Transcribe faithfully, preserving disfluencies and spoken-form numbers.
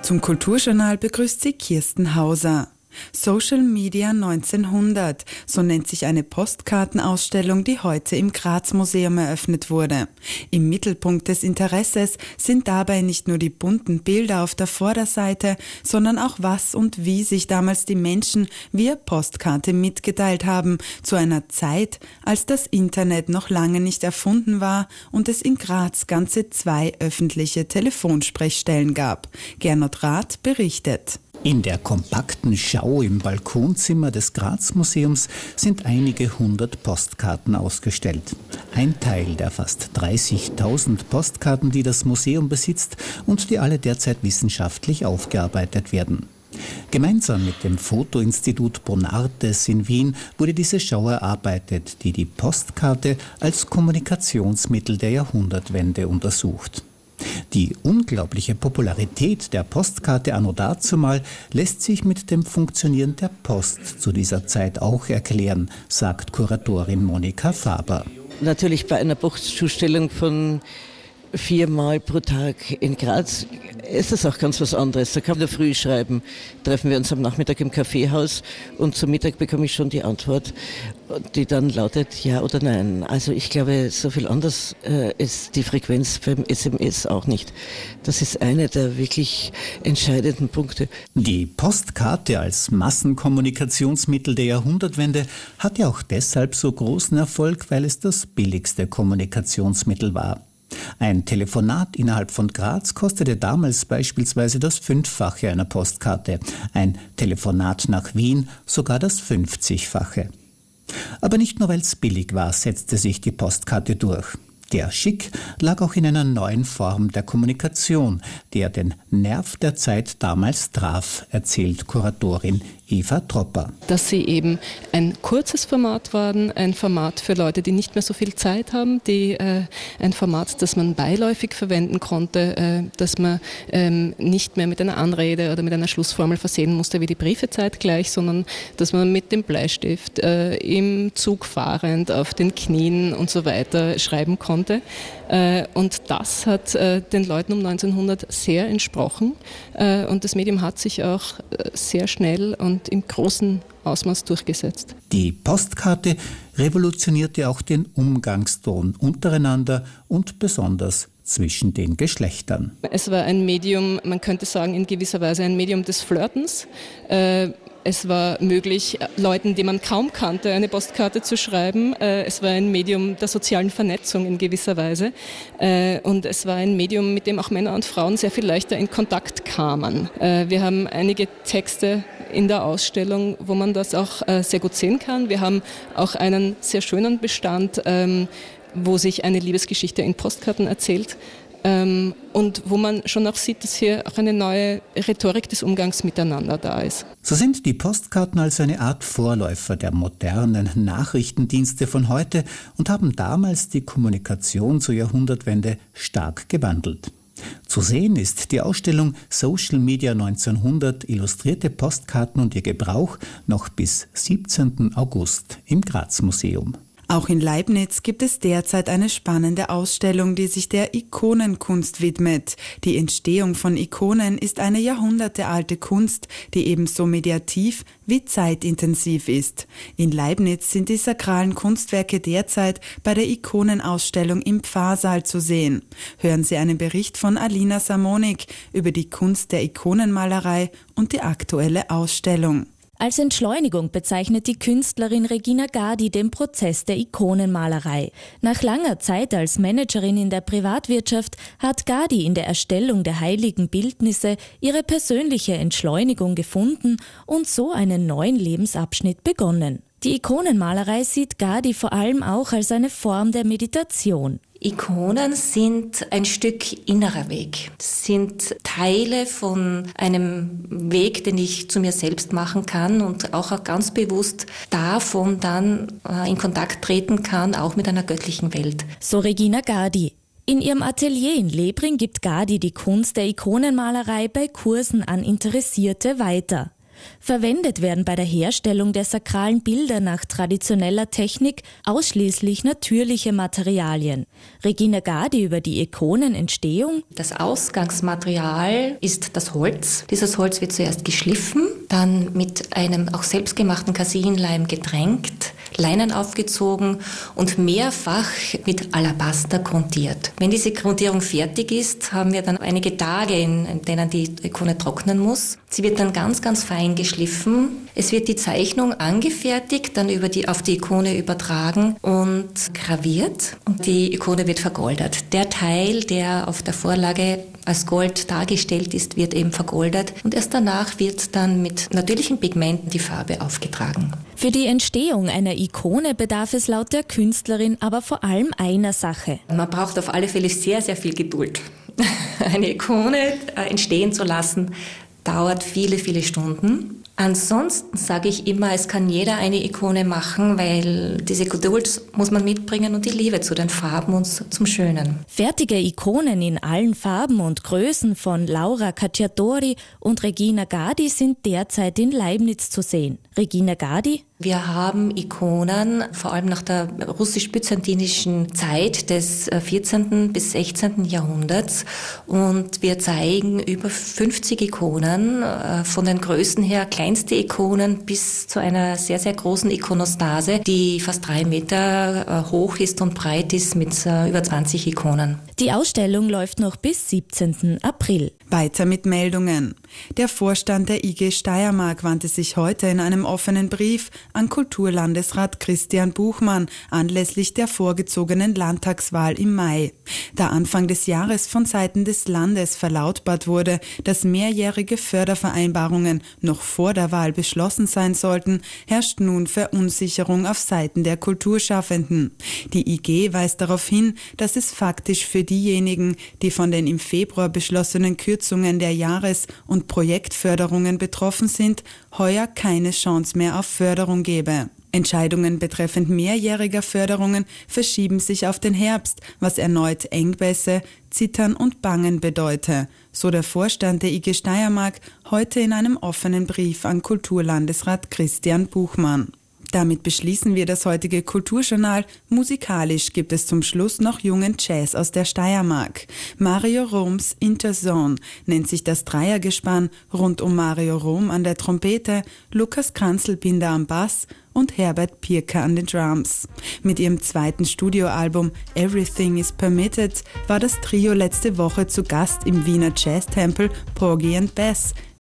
Zum Kulturjournal begrüßt sie Kirsten Hauser. Social Media neunzehnhundert, so nennt sich eine Postkartenausstellung, die heute im Graz-Museum eröffnet wurde. Im Mittelpunkt des Interesses sind dabei nicht nur die bunten Bilder auf der Vorderseite, sondern auch was und wie sich damals die Menschen via Postkarte mitgeteilt haben, zu einer Zeit, als das Internet noch lange nicht erfunden war und es in Graz ganze zwei öffentliche Telefonsprechstellen gab. Gernot Rath berichtet. In der kompakten Schau im Balkonzimmer des Graz-Museums sind einige hundert Postkarten ausgestellt. Ein Teil der fast dreißigtausend Postkarten, die das Museum besitzt und die alle derzeit wissenschaftlich aufgearbeitet werden. Gemeinsam mit dem Fotoinstitut Bonartes in Wien wurde diese Schau erarbeitet, die die Postkarte als Kommunikationsmittel der Jahrhundertwende untersucht. Die unglaubliche Popularität der Postkarte anno dazumal lässt sich mit dem Funktionieren der Post zu dieser Zeit auch erklären, sagt Kuratorin Monika Faber. Natürlich bei einer Postzustellung von viermal pro Tag in Graz ist das auch ganz was anderes. Da kann man in der Früh schreiben, treffen wir uns am Nachmittag im Kaffeehaus und zum Mittag bekomme ich schon die Antwort, die dann lautet ja oder nein. Also ich glaube, so viel anders äh, ist die Frequenz beim S M S auch nicht. Das ist einer der wirklich entscheidenden Punkte. Die Postkarte als Massenkommunikationsmittel der Jahrhundertwende hatte auch deshalb so großen Erfolg, weil es das billigste Kommunikationsmittel war. Ein Telefonat innerhalb von Graz kostete damals beispielsweise das Fünffache einer Postkarte, ein Telefonat nach Wien sogar das Fünfzigfache. Aber nicht nur weil es billig war, setzte sich die Postkarte durch. Der Schick lag auch in einer neuen Form der Kommunikation, der den Nerv der Zeit damals traf, erzählt Kuratorin Eva Tropper. Dass sie eben ein kurzes Format waren, ein Format für Leute, die nicht mehr so viel Zeit haben, die, äh, ein Format, das man beiläufig verwenden konnte, äh, das man ähm, nicht mehr mit einer Anrede oder mit einer Schlussformel versehen musste wie die Briefezeit gleich, sondern dass man mit dem Bleistift äh, im Zug fahrend, auf den Knien und so weiter schreiben konnte. Und das hat den Leuten um neunzehnhundert sehr entsprochen und das Medium hat sich auch sehr schnell und im großen Ausmaß durchgesetzt. Die Postkarte revolutionierte auch den Umgangston untereinander und besonders zwischen den Geschlechtern. Es war ein Medium, man könnte sagen in gewisser Weise ein Medium des Flirtens. Es war möglich, Leuten, die man kaum kannte, eine Postkarte zu schreiben. Es war ein Medium der sozialen Vernetzung in gewisser Weise. Und es war ein Medium, mit dem auch Männer und Frauen sehr viel leichter in Kontakt kamen. Wir haben einige Texte in der Ausstellung, wo man das auch sehr gut sehen kann. Wir haben auch einen sehr schönen Bestand, wo sich eine Liebesgeschichte in Postkarten erzählt. Ähm, und wo man schon auch sieht, dass hier auch eine neue Rhetorik des Umgangs miteinander da ist. So sind die Postkarten also eine Art Vorläufer der modernen Nachrichtendienste von heute und haben damals die Kommunikation zur Jahrhundertwende stark gewandelt. Zu sehen ist die Ausstellung Social Media neunzehnhundert, illustrierte Postkarten und ihr Gebrauch noch bis siebzehnten August im Graz-Museum. Auch in Leibniz gibt es derzeit eine spannende Ausstellung, die sich der Ikonenkunst widmet. Die Entstehung von Ikonen ist eine jahrhundertealte Kunst, die ebenso mediativ wie zeitintensiv ist. In Leibniz sind die sakralen Kunstwerke derzeit bei der Ikonenausstellung im Pfarrsaal zu sehen. Hören Sie einen Bericht von Alina Samonik über die Kunst der Ikonenmalerei und die aktuelle Ausstellung. Als Entschleunigung bezeichnet die Künstlerin Regina Gadi den Prozess der Ikonenmalerei. Nach langer Zeit als Managerin in der Privatwirtschaft hat Gadi in der Erstellung der heiligen Bildnisse ihre persönliche Entschleunigung gefunden und so einen neuen Lebensabschnitt begonnen. Die Ikonenmalerei sieht Gadi vor allem auch als eine Form der Meditation. Ikonen sind ein Stück innerer Weg, sind Teile von einem Weg, den ich zu mir selbst machen kann und auch ganz bewusst davon dann in Kontakt treten kann, auch mit einer göttlichen Welt. So Regina Gadi. In ihrem Atelier in Lebring gibt Gadi die Kunst der Ikonenmalerei bei Kursen an Interessierte weiter. Verwendet werden bei der Herstellung der sakralen Bilder nach traditioneller Technik ausschließlich natürliche Materialien. Regina Gadi über die Ikonenentstehung. Das Ausgangsmaterial ist das Holz. Dieses Holz wird zuerst geschliffen, dann mit einem auch selbstgemachten Casein-Leim getränkt, Leinen aufgezogen und mehrfach mit Alabaster grundiert. Wenn diese Grundierung fertig ist, haben wir dann einige Tage, in denen die Ikone trocknen muss. Sie wird dann ganz, ganz fein geschliffen. Es wird die Zeichnung angefertigt, dann über die, auf die Ikone übertragen und graviert. Und die Ikone wird vergoldet. Der Teil, der auf der Vorlage als Gold dargestellt ist, wird eben vergoldet. Und erst danach wird dann mit natürlichen Pigmenten die Farbe aufgetragen. Für die Entstehung einer Ikone bedarf es laut der Künstlerin aber vor allem einer Sache. Man braucht auf alle Fälle sehr, sehr viel Geduld. Eine Ikone entstehen zu lassen, dauert viele, viele Stunden. Ansonsten sage ich immer, es kann jeder eine Ikone machen, weil diese Geduld muss man mitbringen und die Liebe zu den Farben und zum Schönen. Fertige Ikonen in allen Farben und Größen von Laura Cacciatori und Regina Gadi sind derzeit in Leibniz zu sehen. Regina Gadi: Wir haben Ikonen, vor allem nach der russisch-byzantinischen Zeit des vierzehnten bis sechzehnten Jahrhunderts. Und wir zeigen über fünfzig Ikonen, von den Größen her kleinste Ikonen bis zu einer sehr, sehr großen Ikonostase, die fast drei Meter hoch ist und breit ist mit über zwanzig Ikonen. Die Ausstellung läuft noch bis siebzehnten April. Weiter mit Meldungen. Der Vorstand der I G Steiermark wandte sich heute in einem offenen Brief an Kulturlandesrat Christian Buchmann anlässlich der vorgezogenen Landtagswahl im Mai. Da Anfang des Jahres von Seiten des Landes verlautbart wurde, dass mehrjährige Fördervereinbarungen noch vor der Wahl beschlossen sein sollten, herrscht nun Verunsicherung auf Seiten der Kulturschaffenden. Die I G weist darauf hin, dass es faktisch für diejenigen, die von den im Februar beschlossenen Kürzungen der Jahres- und Projektförderungen betroffen sind, heuer keine Chance mehr auf Förderung gebe. Entscheidungen betreffend mehrjähriger Förderungen verschieben sich auf den Herbst, was erneut Engpässe, Zittern und Bangen bedeute, so der Vorstand der I G Steiermark heute in einem offenen Brief an Kulturlandesrat Christian Buchmann. Damit beschließen wir das heutige Kulturjournal. Musikalisch gibt es zum Schluss noch jungen Jazz aus der Steiermark. Mario Roms Interzone nennt sich das Dreiergespann rund um Mario Rom an der Trompete, Lukas Kranzelbinder am Bass und Herbert Pirker an den Drums. Mit ihrem zweiten Studioalbum Everything is Permitted war das Trio letzte Woche zu Gast im Wiener Jazztempel Porgy and Bess.